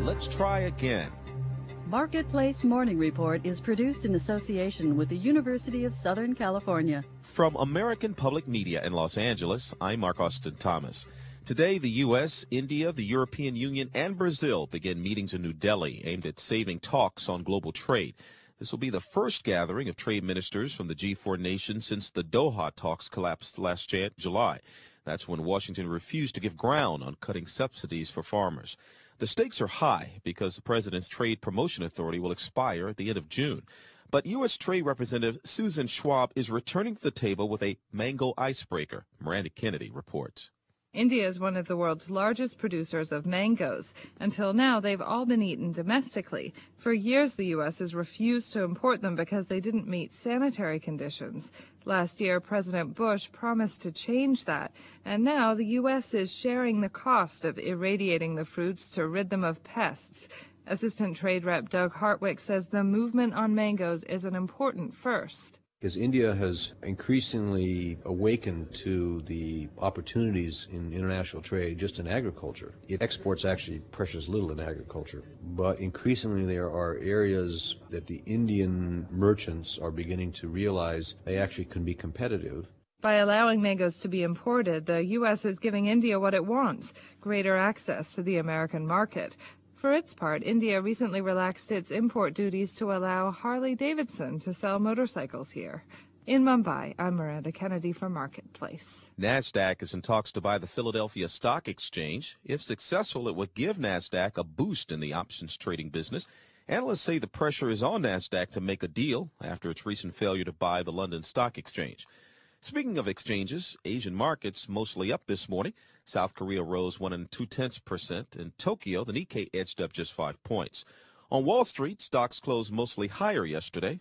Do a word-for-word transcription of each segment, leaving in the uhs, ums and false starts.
let's try again. Marketplace Morning Report is produced in association with the University of Southern California. From American Public Media in Los Angeles, I'm Mark Austin Thomas. Today, the U S, India, the European Union, and Brazil begin meetings in New Delhi aimed at saving talks on global trade. This will be the first gathering of trade ministers from the G four nations since the Doha talks collapsed last July. That's when Washington refused to give ground on cutting subsidies for farmers. The stakes are high because the president's Trade Promotion Authority will expire at the end of June. But U S. Trade Representative Susan Schwab is returning to the table with a mango icebreaker. Miranda Kennedy reports. India is one of the world's largest producers of mangoes. Until now, they've all been eaten domestically. For years, the U S has refused to import them because they didn't meet sanitary conditions. Last year, President Bush promised to change that, and now the U S is sharing the cost of irradiating the fruits to rid them of pests. Assistant Trade Rep Doug Hartwick says the movement on mangoes is an important first. Because India has increasingly awakened to the opportunities in international trade just in agriculture. It exports actually precious little in agriculture, but increasingly there are areas that the Indian merchants are beginning to realize they actually can be competitive. By allowing mangoes to be imported, the U S is giving India what it wants, greater access to the American market. For its part, India recently relaxed its import duties to allow Harley-Davidson to sell motorcycles here. In Mumbai, I'm Miranda Kennedy for Marketplace. NASDAQ is in talks to buy the Philadelphia Stock Exchange. If successful, it would give NASDAQ a boost in the options trading business. Analysts say the pressure is on NASDAQ to make a deal after its recent failure to buy the London Stock Exchange. Speaking of exchanges, Asian markets mostly up this morning. South Korea rose one and two tenths percent. In Tokyo, the Nikkei edged up just five points. On Wall Street, stocks closed mostly higher yesterday.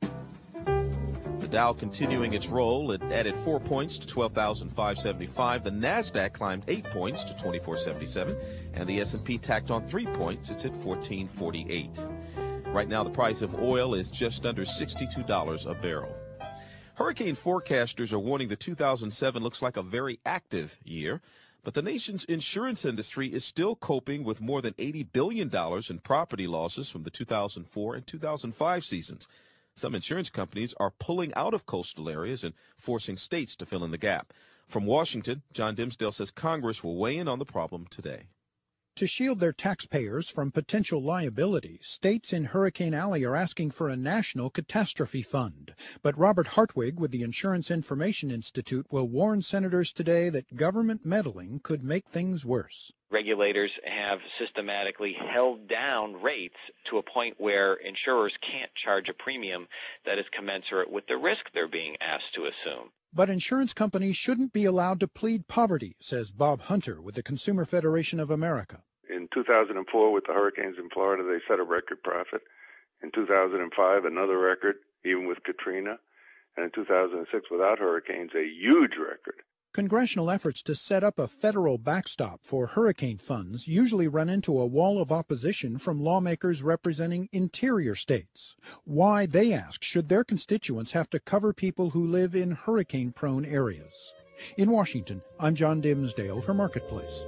The Dow continuing its roll. It added four points to twelve thousand five hundred seventy-five. The Nasdaq climbed eight points to twenty-four seventy-seven, and the S and P tacked on three points. It's at fourteen forty-eight. Right now, the price of oil is just under sixty-two dollars a barrel. Hurricane forecasters are warning that two thousand seven looks like a very active year, but the nation's insurance industry is still coping with more than eighty billion dollars in property losses from the two thousand four and two thousand five seasons. Some insurance companies are pulling out of coastal areas and forcing states to fill in the gap. From Washington, John Dimsdale says Congress will weigh in on the problem today. To shield their taxpayers from potential liability, states in Hurricane Alley are asking for a national catastrophe fund. But Robert Hartwig with the Insurance Information Institute will warn senators today that government meddling could make things worse. Regulators have systematically held down rates to a point where insurers can't charge a premium that is commensurate with the risk they're being asked to assume. But insurance companies shouldn't be allowed to plead poverty, says Bob Hunter with the Consumer Federation of America. In two thousand four, with the hurricanes in Florida, they set a record profit. In two thousand five, another record, even with Katrina. And in two thousand six, without hurricanes, a huge record. Congressional efforts to set up a federal backstop for hurricane funds usually run into a wall of opposition from lawmakers representing interior states. Why, they ask, should their constituents have to cover people who live in hurricane-prone areas? In Washington, I'm John Dimsdale for Marketplace.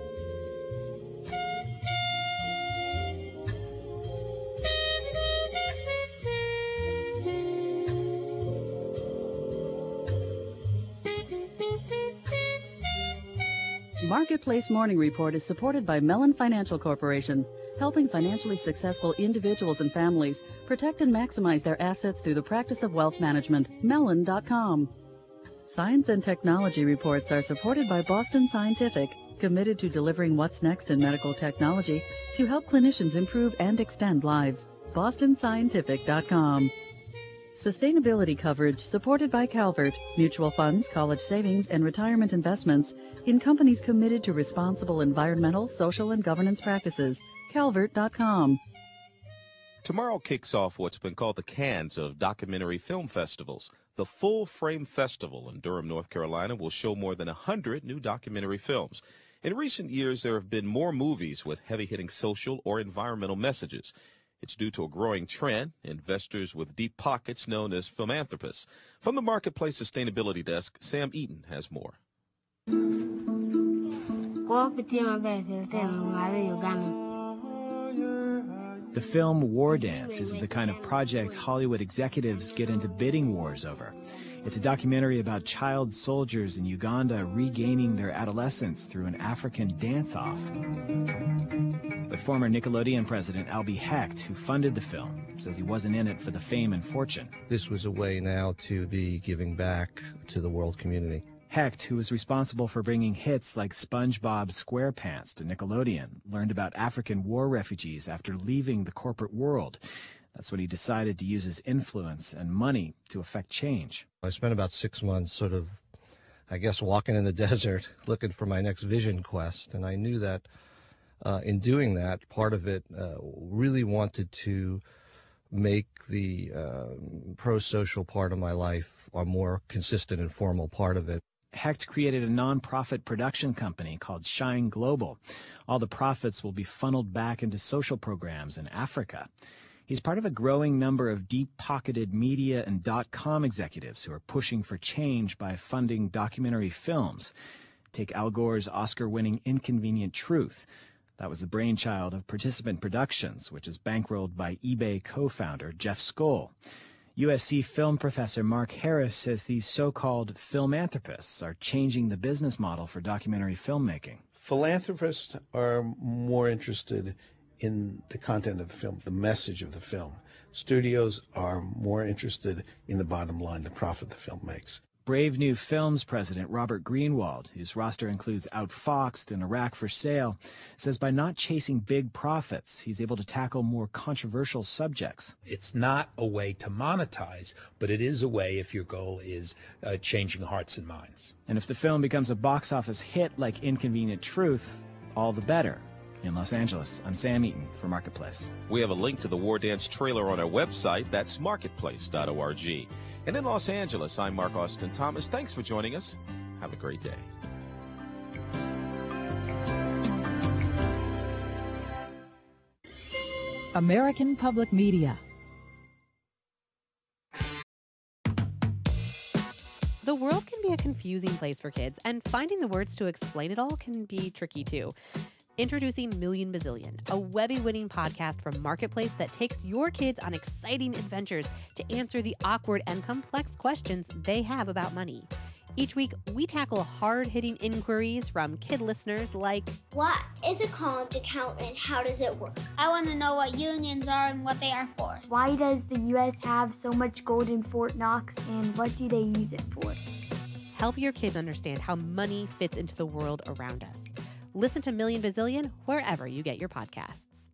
Marketplace Morning Report is supported by Mellon Financial Corporation, helping financially successful individuals and families protect and maximize their assets through the practice of wealth management. Mellon dot com. Science and technology reports are supported by Boston Scientific, committed to delivering what's next in medical technology to help clinicians improve and extend lives. Boston Scientific dot com. Sustainability coverage supported by Calvert, mutual funds, college savings, and retirement investments in companies committed to responsible environmental, social, and governance practices. Calvert dot com. Tomorrow kicks off what's been called the Cannes of documentary film festivals. The Full Frame Festival in Durham, North Carolina will show more than one hundred new documentary films. In recent years, there have been more movies with heavy-hitting social or environmental messages. It's due to a growing trend, investors with deep pockets known as philanthropists. From the Marketplace Sustainability Desk, Sam Eaton has more. The film War Dance is the kind of project Hollywood executives get into bidding wars over. It's a documentary about child soldiers in Uganda regaining their adolescence through an African dance-off. But former Nickelodeon president Albie Hecht, who funded the film, says he wasn't in it for the fame and fortune. This was a way now to be giving back to the world community. Hecht, who was responsible for bringing hits like SpongeBob SquarePants to Nickelodeon, learned about African war refugees after leaving the corporate world. That's when he decided to use his influence and money to affect change. I spent about six months sort of, I guess, walking in the desert looking for my next vision quest. And I knew that uh, in doing that, part of it uh, really wanted to make the uh, pro-social part of my life a more consistent and formal part of it. Hecht created a nonprofit production company called Shine Global. All the profits will be funneled back into social programs in Africa. He's part of a growing number of deep-pocketed media and dot-com executives who are pushing for change by funding documentary films. Take Al Gore's Oscar-winning Inconvenient Truth. That was the brainchild of Participant Productions, which is bankrolled by eBay co-founder Jeff Skoll. U S C film professor Mark Harris says these so-called filmanthropists are changing the business model for documentary filmmaking. Philanthropists are more interested in the content of the film, the message of the film. Studios are more interested in the bottom line, the profit the film makes. Brave New Films president Robert Greenwald, whose roster includes Outfoxed and Iraq for Sale, says by not chasing big profits, he's able to tackle more controversial subjects. It's not a way to monetize, but it is a way if your goal is uh, changing hearts and minds. And if the film becomes a box office hit like Inconvenient Truth, all the better. In Los Angeles, I'm Sam Eaton for Marketplace. We have a link to the War Dance trailer on our website. That's marketplace dot org. And in Los Angeles, I'm Mark Austin Thomas. Thanks for joining us. Have a great day. American Public Media. The world can be a confusing place for kids, and finding the words to explain it all can be tricky too. Introducing Million Bazillion, a Webby-winning podcast from Marketplace that takes your kids on exciting adventures to answer the awkward and complex questions they have about money. Each week, we tackle hard-hitting inquiries from kid listeners like, what is a college account and how does it work? I want to know what unions are and what they are for. Why does the U S have so much gold in Fort Knox and what do they use it for? Help your kids understand how money fits into the world around us. Listen to Million Bazillion wherever you get your podcasts.